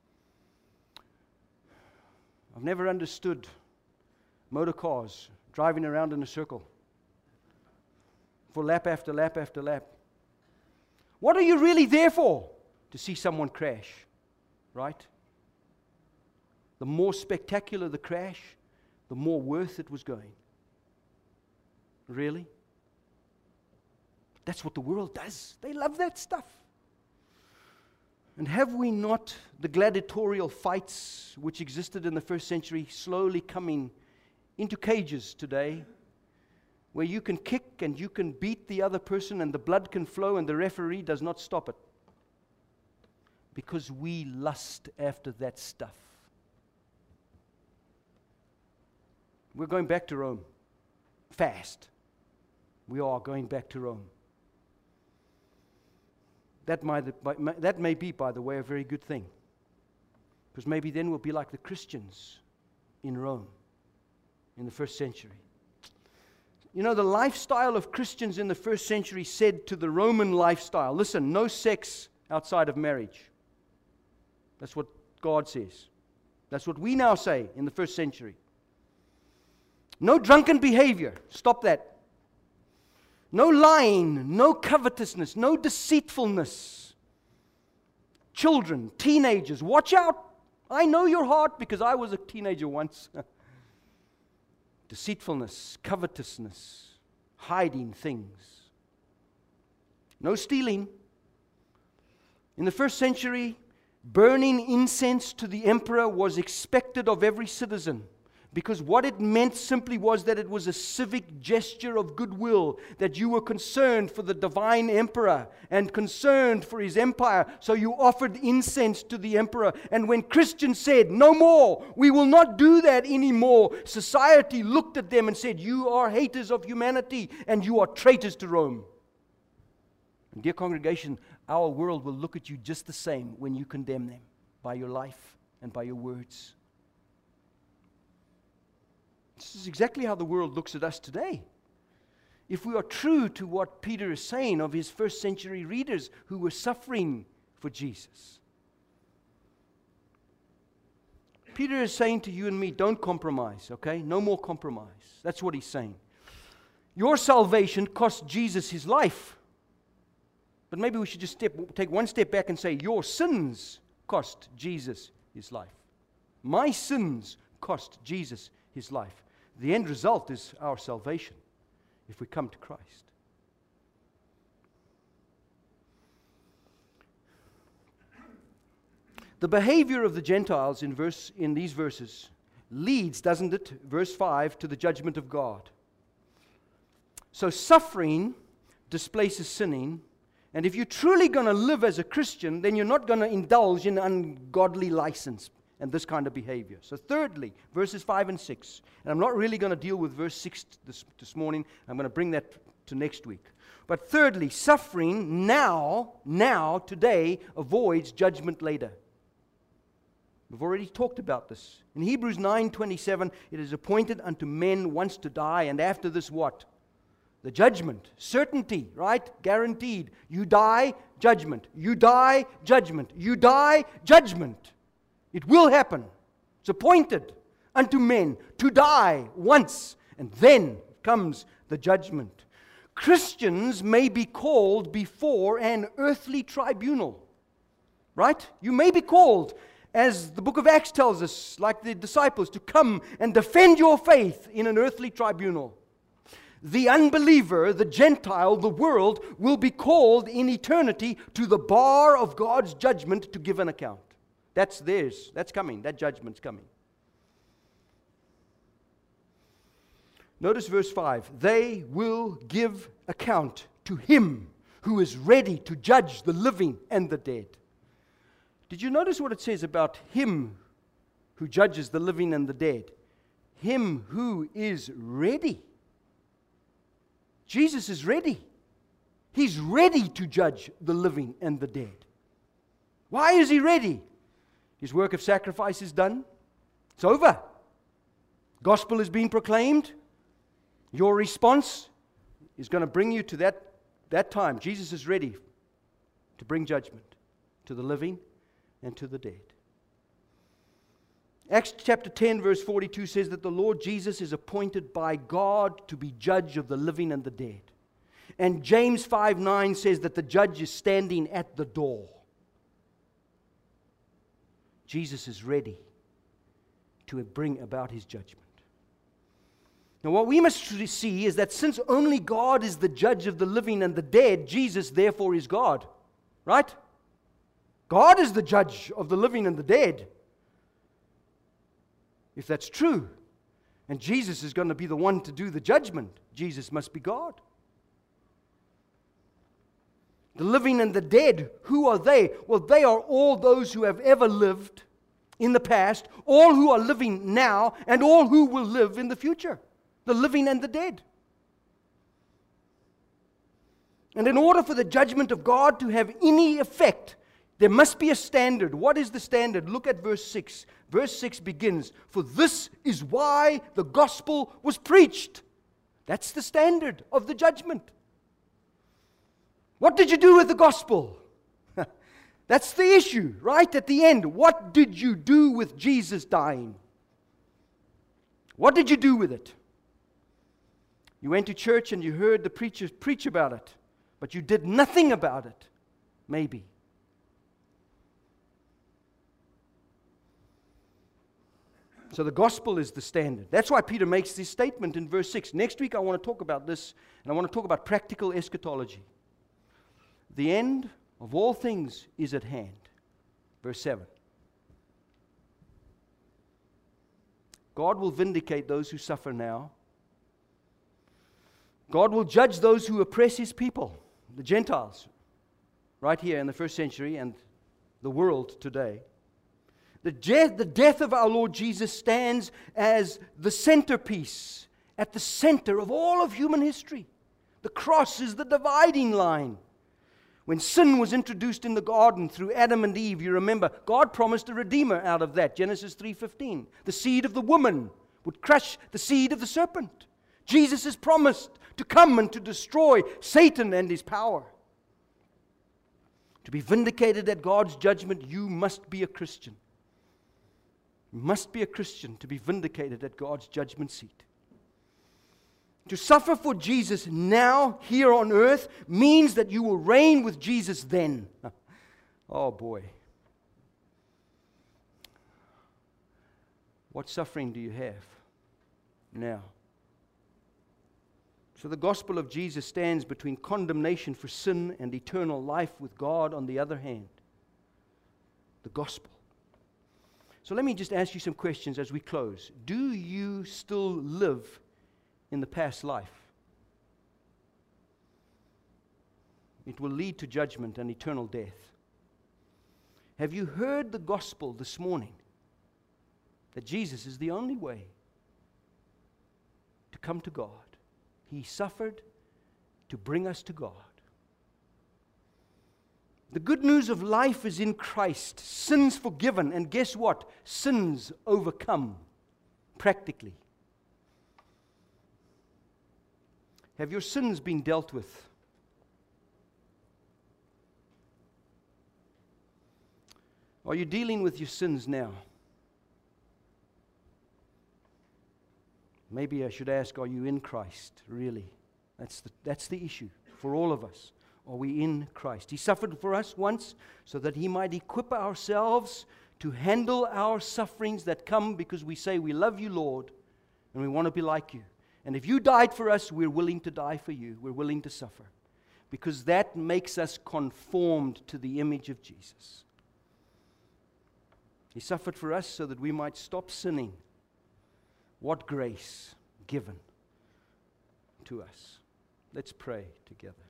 I've never understood motor cars driving around in a circle for lap after lap after lap. What are you really there for? To see someone crash, right? The more spectacular the crash, the more worth it was going. Really? That's what the world does. They love that stuff. And have we not the gladiatorial fights which existed in the first century slowly coming into cages today? where you can kick and you can beat the other person and the blood can flow and the referee does not stop it. Because we lust after that stuff. We're going back to Rome. Fast. We are going back to Rome. That may be, by the way, a very good thing. Because maybe then we'll be like the Christians in Rome in the first century. You know, the lifestyle of Christians in the first century said to the Roman lifestyle, listen, no sex outside of marriage. That's what God says. That's what we now say in the first century. No drunken behavior. Stop that. No lying, no covetousness, no deceitfulness. Children, teenagers, watch out. I know your heart because I was a teenager once. Deceitfulness, covetousness, hiding things. No stealing. In the first century, burning incense to the emperor was expected of every citizen. Because what it meant simply was that it was a civic gesture of goodwill, that you were concerned for the divine emperor and concerned for his empire, so you offered incense to the emperor. And when Christians said, no more, we will not do that anymore, society looked at them and said, you are haters of humanity and you are traitors to Rome. And dear congregation, our world will look at you just the same when you condemn them by your life and by your words. This is exactly how the world looks at us today. If we are true to what Peter is saying of his first century readers who were suffering for Jesus. Peter is saying to you and me, don't compromise, okay? No more compromise. That's what he's saying. Your salvation cost Jesus his life. But maybe we should just take one step back and say, your sins cost Jesus his life. My sins cost Jesus his life. The end result is our salvation if we come to Christ. The behavior of the Gentiles in these verses leads, doesn't it, verse 5, to the judgment of God. So suffering displaces sinning, and if you're truly going to live as a Christian, then you're not going to indulge in ungodly license and this kind of behavior. So thirdly, verses 5 and 6. And I'm not really going to deal with verse 6 this morning. I'm going to bring that to next week. But thirdly, suffering now, today, avoids judgment later. We've already talked about this. In Hebrews 9:27, it is appointed unto men once to die, and after this what? The judgment. Certainty, right? Guaranteed. You die, judgment. You die, judgment. You die, judgment. It will happen. It's appointed unto men to die once, and then comes the judgment. Christians may be called before an earthly tribunal. Right? You may be called, as the book of Acts tells us, like the disciples, to come and defend your faith in an earthly tribunal. The unbeliever, the Gentile, the world, will be called in eternity to the bar of God's judgment to give an account. That's theirs. That's coming. That judgment's coming. Notice verse 5. They will give account to him who is ready to judge the living and the dead. Did you notice what it says about him who judges the living and the dead? Him who is ready. Jesus is ready. He's ready to judge the living and the dead. Why is he ready? His work of sacrifice is done. It's over. Gospel is being proclaimed. Your response is going to bring you to that time. Jesus is ready to bring judgment to the living and to the dead. Acts chapter 10 verse 42 says that the Lord Jesus is appointed by God to be judge of the living and the dead. And James 5:9 says that the judge is standing at the door. Jesus is ready to bring about his judgment. Now what we must see is that since only God is the judge of the living and the dead, Jesus therefore is God. Right? God is the judge of the living and the dead. If that's true, And Jesus is going to be the one to do the judgment. Jesus must be God. The living and the dead, who are they? Well, they are all those who have ever lived in the past, all who are living now, and all who will live in the future. The living and the dead. And in order for the judgment of God to have any effect, there must be a standard. What is the standard? Look at verse 6. Verse 6 begins, "For this is why the gospel was preached." That's the standard of the judgment. What did you do with the gospel? That's the issue, right at the end. What did you do with Jesus dying? What did you do with it? You went to church and you heard the preachers preach about it, but you did nothing about it, maybe. So the gospel is the standard. That's why Peter makes this statement in verse 6. Next week I want to talk about this, and I want to talk about practical eschatology. The end of all things is at hand. Verse 7. God will vindicate those who suffer now. God will judge those who oppress His people, the Gentiles, right here in the first century and the world today. The death of our Lord Jesus stands as the centerpiece, at the center of all of human history. The cross is the dividing line. When sin was introduced in the garden through Adam and Eve, you remember, God promised a redeemer out of that. Genesis 3:15. The seed of the woman would crush the seed of the serpent. Jesus is promised to come and to destroy Satan and his power. To be vindicated at God's judgment, you must be a Christian. You must be a Christian to be vindicated at God's judgment seat. To suffer for Jesus now, here on earth, means that you will reign with Jesus then. Oh boy. What suffering do you have now? So the gospel of Jesus stands between condemnation for sin and eternal life with God on the other hand. The gospel. So let me just ask you some questions as we close. Do you still live in the past life? It will lead to judgment and eternal death. Have you heard the gospel this morning? That Jesus is the only way to come to God. He suffered to bring us to God. The good news of life is in Christ. Sins forgiven. And guess what? Sins overcome practically. Have your sins been dealt with? Are you dealing with your sins now? Maybe I should ask, are you in Christ, really? That's the issue for all of us. Are we in Christ? He suffered for us once so that He might equip ourselves to handle our sufferings that come because we say we love you, Lord, and we want to be like you. And if you died for us, we're willing to die for you. We're willing to suffer. Because that makes us conformed to the image of Jesus. He suffered for us so that we might stop sinning. What grace given to us. Let's pray together.